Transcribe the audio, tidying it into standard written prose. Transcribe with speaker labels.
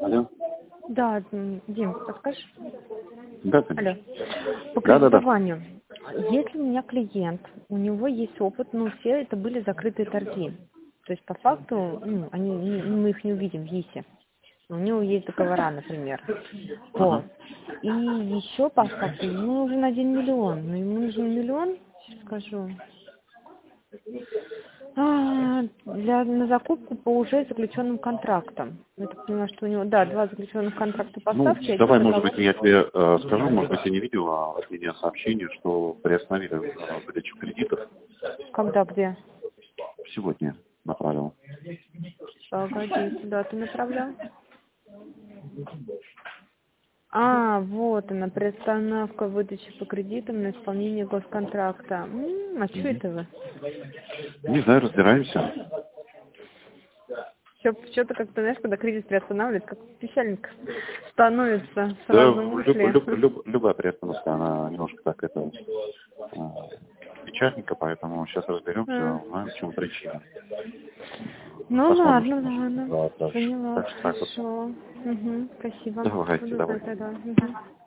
Speaker 1: Алло.
Speaker 2: Да, Дим, подскажешь?
Speaker 1: Да,
Speaker 2: Алло.
Speaker 1: конечно.
Speaker 2: По
Speaker 1: Да.
Speaker 2: кредитованию. Если у меня клиент, у него есть опыт, но все это были закрытые торги. То есть по факту мы их не увидим в ЕСе. У него есть договора, например. Вот.
Speaker 1: Ага.
Speaker 2: И еще по факту ему нужен 1 миллион. Но ему нужен миллион, сейчас скажу, на закупку по уже заключенным контрактам. Я так понимаю, что у него, да, 2 заключенных контракта
Speaker 1: Ну,
Speaker 2: поставки, один
Speaker 1: давай, может
Speaker 2: договор.
Speaker 1: быть, я тебе скажу, может быть, я не видел от меня сообщение, что приостановили выдачу кредитов.
Speaker 2: Когда, где?
Speaker 1: Сегодня направил.
Speaker 2: Погоди, куда ты направлял? Вот она, приостановка выдачи по кредитам на исполнение госконтракта. А что это вы?
Speaker 1: Не знаю, разбираемся.
Speaker 2: Что-то как-то, знаешь, когда кризис приостанавливает, как печальненько становится
Speaker 1: Да,
Speaker 2: сразу мысли.
Speaker 1: любая приостановка, она немножко так печальненько, поэтому сейчас разберемся, узнаем, в чем причина.
Speaker 2: Ну
Speaker 1: Посмотрим,
Speaker 2: ладно,
Speaker 1: что может
Speaker 2: ладно.
Speaker 1: сделать дальше.
Speaker 2: Поняла,
Speaker 1: Так что так вот.
Speaker 2: хорошо. Спасибо.
Speaker 1: Давайте,
Speaker 2: Буду
Speaker 1: давай.
Speaker 2: знать тогда.